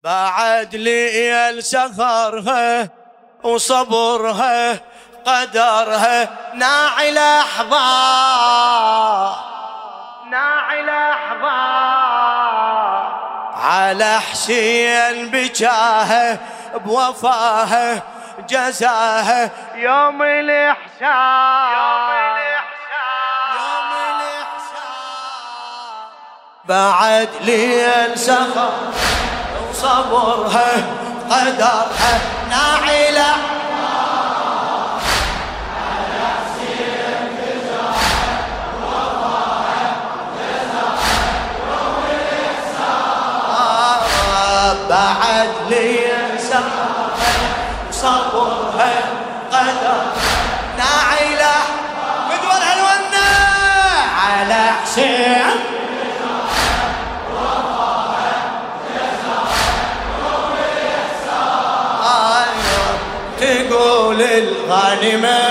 بعد ليل سهرها وصبرها قدرها ناعي لحظة على حسين بجاها بوفاها جزاها يوم الإحسان بعد ليل سهر وصبرها قدرها ناعي لحظة بعد ليل سهر وصبرها قدر ناعي له بدول هالونا على حسين تقول الغانمة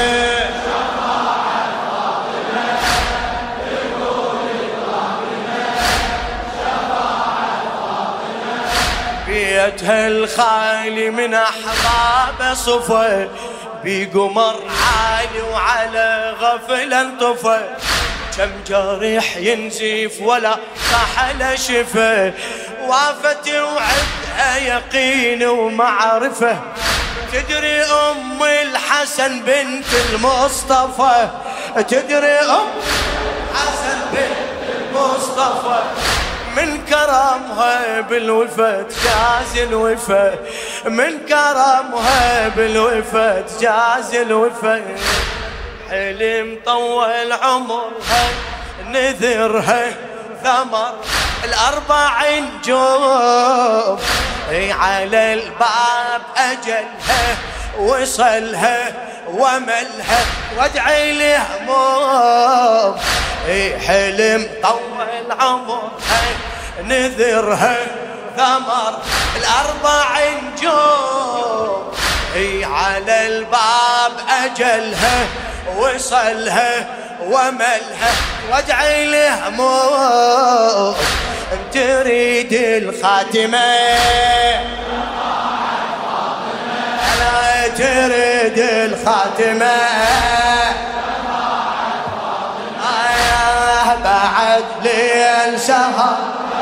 بيتها الخالي من أحباب صفا بقمر عالي وعلى غفلة انطفى كم جريح ينزف ولا صحل شفا وافت وعدها يقين ومعرفة تدري أم الحسن بنت المصطفى تدري أم الحسن بنت المصطفى من كرمها بالوفا تجاز الوفا من كرمها بالوفا تجاز الوفا حلم طول عمرها نذرها ثمر ال40 جوب على الباب أجلها وصلها وملها وادعي لهموم حلم طول عمرها نذرها ثمر ال40 جوب على الباب أجلها وصلها وملها وادعي لهموم تريد الخاتمة لا تريد الخاتمة بعد ليل سهر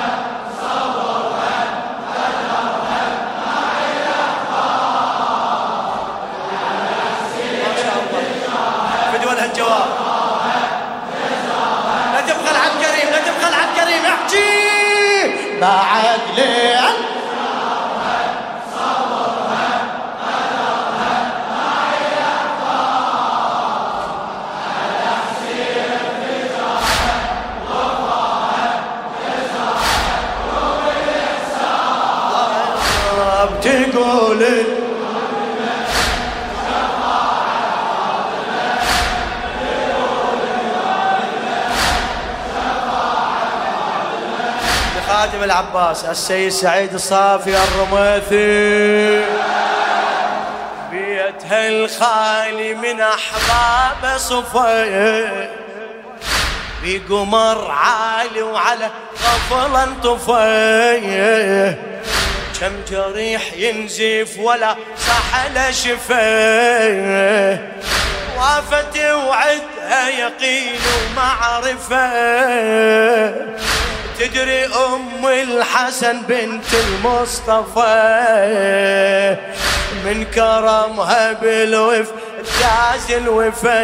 بدولها الجواب لا تبخل عن كريم لا تبخل عن كريم احكي بعد ليل تقول خادم العباس السيد سعيد الصافي الرميثي بيتها الخالي من أحباب صفا بقمر عالي وعلى غفلة انطفى كم جريح ينزف ولا صحل شفاه وافت وعدها يقين ومعرفة تدري أم الحسن بنت المصطفى من كرمها بالوف جاز الوفا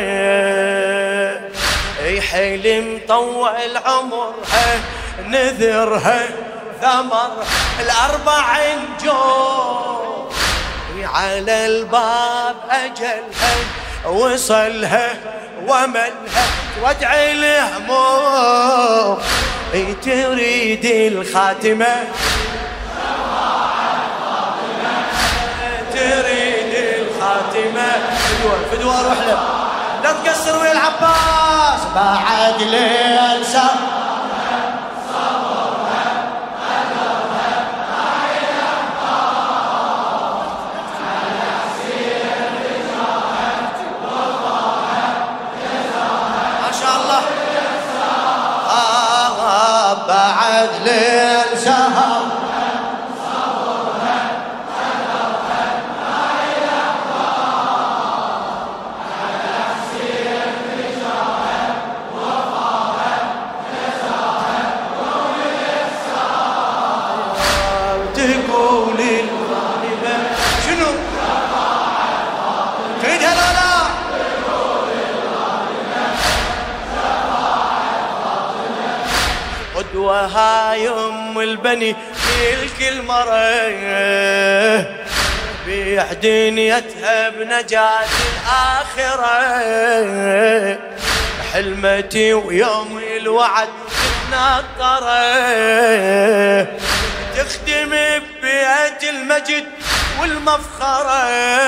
حلم طول عمرها نذرها ثمر ال40 جوب على الباب أجلها وصلها وملها وادعي لهموم تريد الخاتمة تريد الخاتمة فدوى روح له لا تقصر ويا العباس بعد ليل سهر بعد ليل سهر تقول الغالبة شنو تريدها لا لا قدوة هاي أم البني الكل مرة بيح دنيتها بنجاة الآخرة حلمتي ويوم الوعد تتنطره تخدم ببيت المجد والمفخرة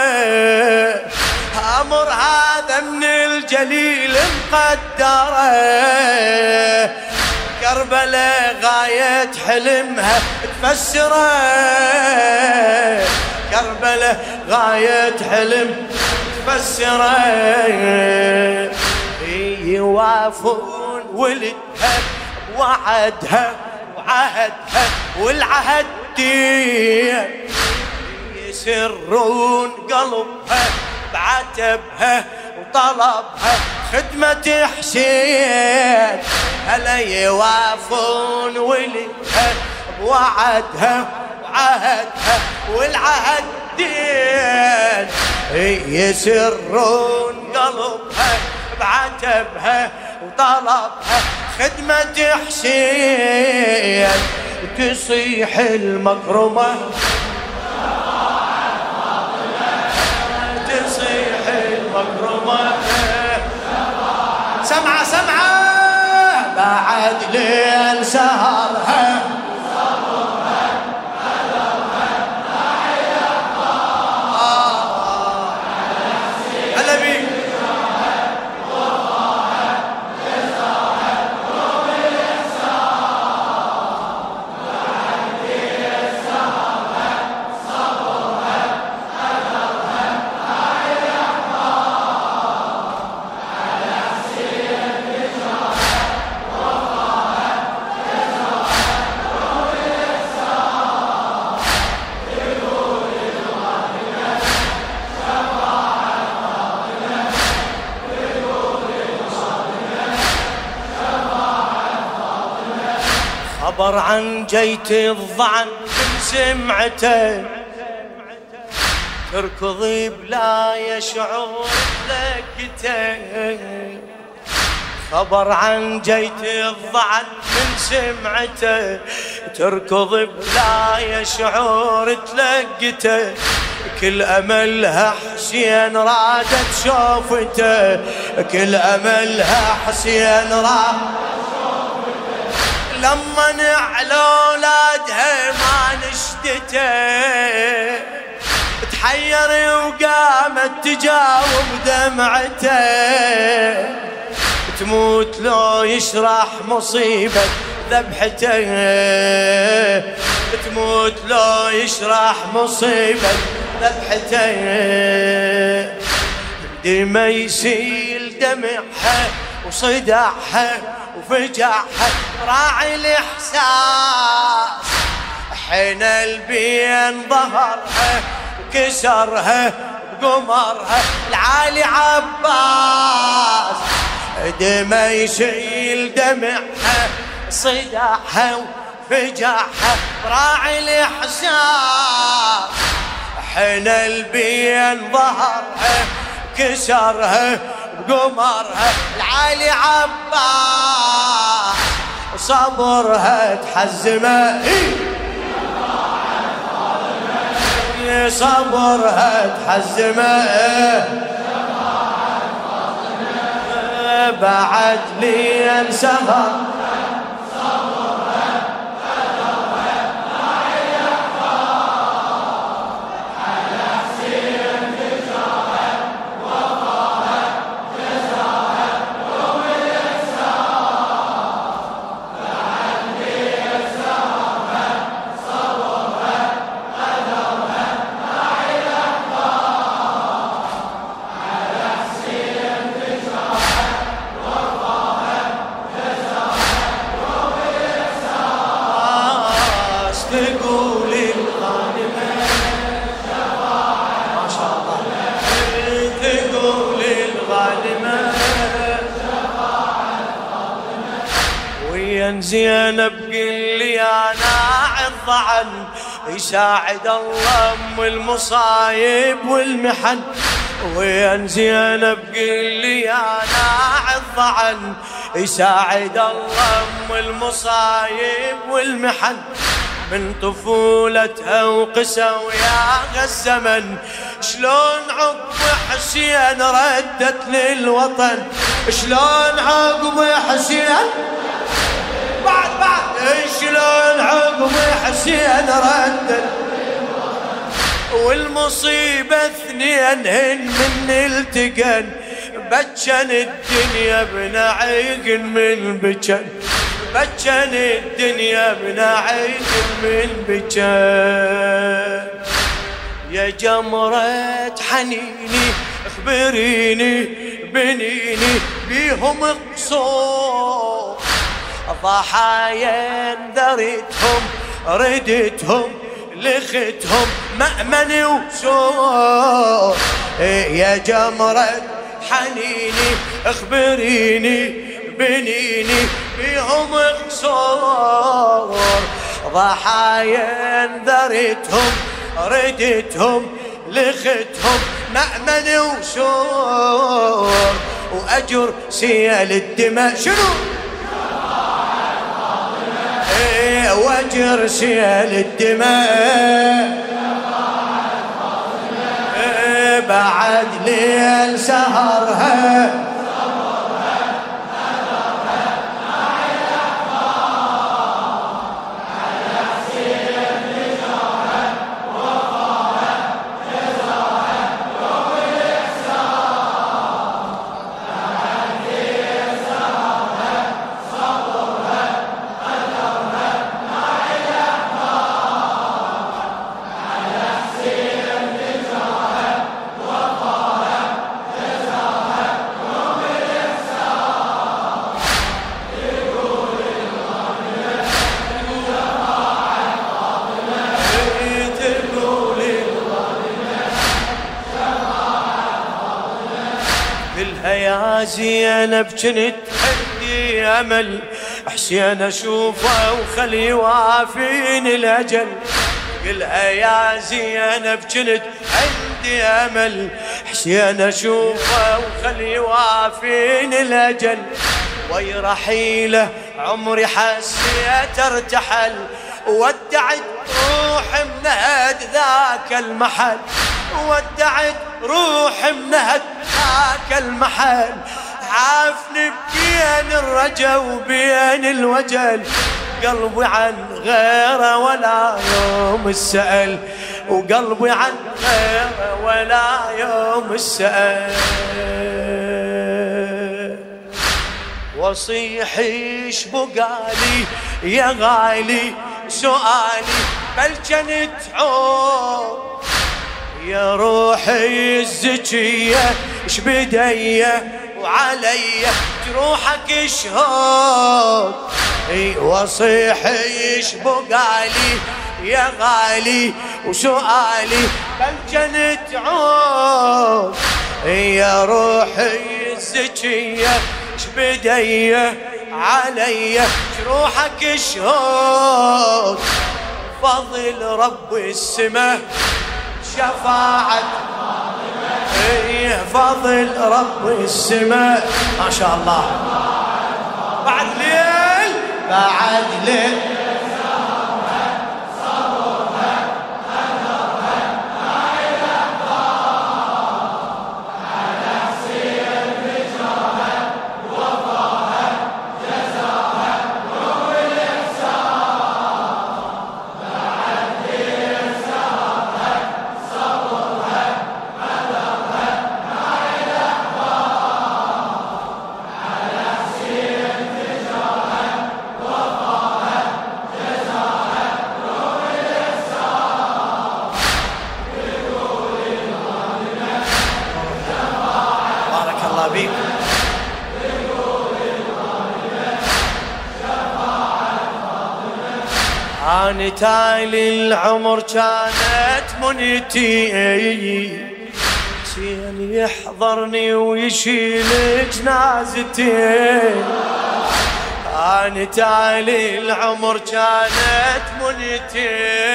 أمر هذا من الجليل مقدره كربلاء غاية حلمها تفسره كربلاء غاية حلم تفسره يوافون ولدها وعدها وعهدها والعهد دين يسرون قلبها بعتبها وطلبها خدمة حسين هلا يوافون ولدها بوعدها وعهدها والعهد دين يسرون قلبها بعتبها وطلبها خدمة حسين وتصيح المكرمة تصيح المكرمة سمعة سمعة بعد ليل سهرها خبر عن جيت الضعن من سمعته تركضي بلا يشعر ذكته خبر عن جيت الضعن من سمعته تركض بلا يشعر تلقته كل أملها حسين رادت شوفته كل أملها حسين رادت لما نعلى اولادها ما نشدته تحير وقامت تجاوب دمعته تموت لو يشرح مصيبة ذبحته تموت لو يشرح مصيبة ذبحته دمى يسيل دمعها وصدعها وفجعها راعي الإحساس حين البين ظهرها وكسرها بقمرها العالي عباس دمى يشيل دمعها صدعها وفجعها راعي الإحساس حين البين ظهرها كسرها بقمرها العالي عباس صبرها تحزمه صبرها تحزمه بعد لي انسهر تقول الغالبة ما شاء الله تقول الغالبة ويا زينب قل لي انا عالضعن يساعد الله ام المصايب والمحن. وين زينب قل لي انا عالضعن يساعد الله ام المصايب والمحن. من طفولتها وقسى وياها الزمن شلون عقب حسين ردت للوطن. شلون عقب حسين بعد شلون عقب حسين ردت. والمصيبة اثنين من التقن بجن الدنيا بنعيق من بجن. بجن الدنيا بنعيق من بجن. يا جمرة حنيني اخبريني بنيني بيهم قصور. ضحايا ذريتهم ردتهم لختهم مأمن وسور. يا جمرة حنيني اخبريني بنيني بيهم قصور. ضحايا ذريتهم ردتهم لختهم مأمن وسور. وأجر سيل الدماء شنو واجر سيل الدماء بعد ليل سهرها. يا زينب جنت عندي امل حسين اشوفه وخلي يوافيني الاجل. قلها يا زينب جنت عندي امل حسين اشوفه وخلي يوافيني الاجل. وي رحيله عمري حسيت ارتحل ودعت روح منهد ذاك المحل. ودعت روح منهد ذاك المحل. عافني بين الرجا وبين الوجل قلبي عن غيره ولا يوم السأل. وقلبي عن غيره ولا يوم السأل. وصيح ايش بقالي يا غالي سؤالي بل جنت عود. يا روحي الزكية اش بدية وعلي جروحك شهود. وصيح ايش بقالي يا غالي وسؤالي بل جنت عود. يا روحي الزكية اش بدية علي جروحك شهود. فضل رب السماء شفاعة فضل رب السماء ما شاء الله. بعد ليل بعد ليل أنا تالي العمر كانت منيتي حسين يحضرني ويشيل جنازتي. أنا تالي العمر كانت منيتي،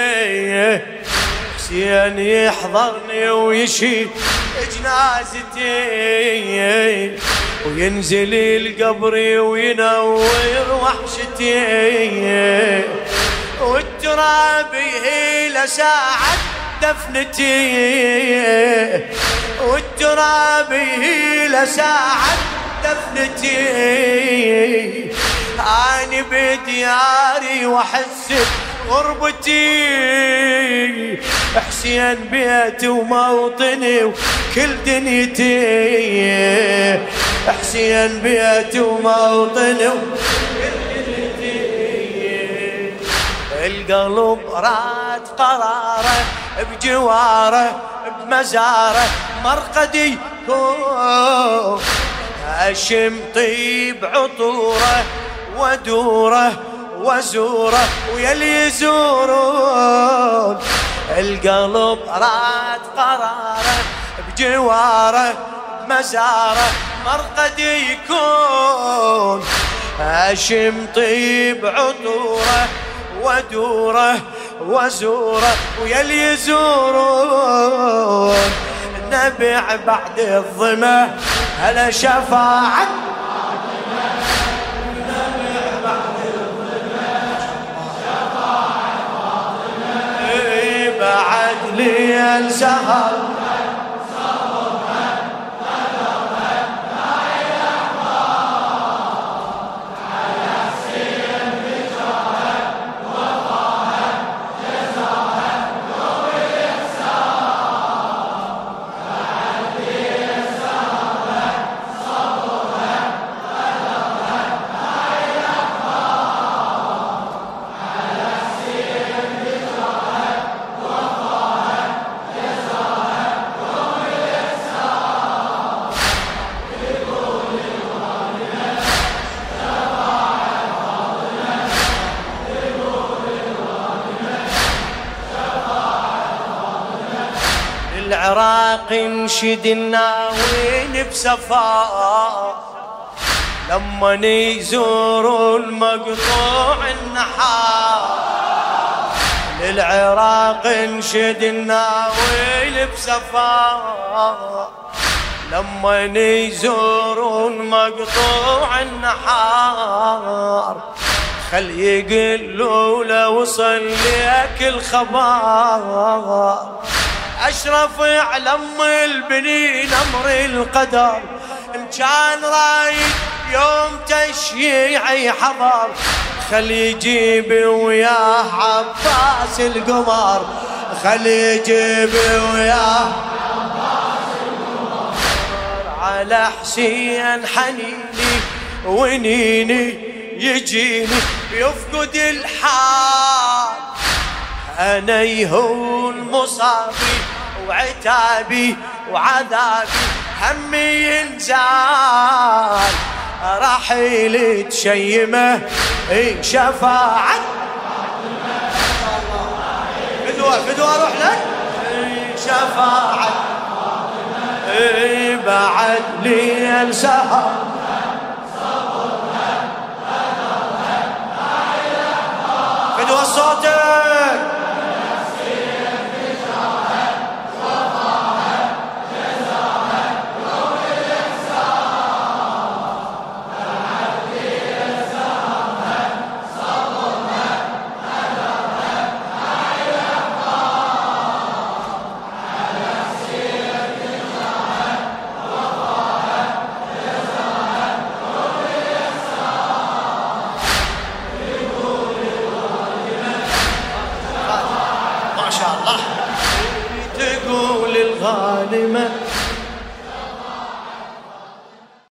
حسين يحضرني ويشيل جنازتي، وينزل القبر وينور وحشتي، والتراب يهيل ساعة دفنتي، والتراب يهيل ساعة دفنتي. أنا بدياري وأحس بغربتي، حسين بيتي وموطني وكل دنيتي، حسين بيتي وموطني وكل دنيتي. القلب راد قراره بجواره بمزاره مرقدي يكون، أشم طيب عطوره ودوره وزوره ويلي يزورون. القلب راد قراره بجواره بمزاره مرقدي يكون، أشم طيب عطوره ودوره وزوره ويلي يزورون. نبع بعد الظما هلا شفاعة، نبع بعد الظما شفاعة فاطمة، بعد ليل سهر العراق انشد الناوين بسفار، لما يزوروا المقطوع النحار. للعراق انشد الناوين بسفار، لما يزوروا المقطوع النحار. خل يقلوا لو وصل لك الخبر، أشرف علم البنين أمر القدر. إن كان رايد يوم تشييعي حضر، خل يجيب وياه عباس القمر، خل يجيب وياه عباس القمر. على حسين حنيني ونيني يجيني يفقد الحال، أنا يهون مصابي وعتابي وعذابي همي ينزال. رحيل تشيمه شفاعة فدوة روح لك شفاعة بعد ليل سهر فدوة صوتك. تقول الغانمة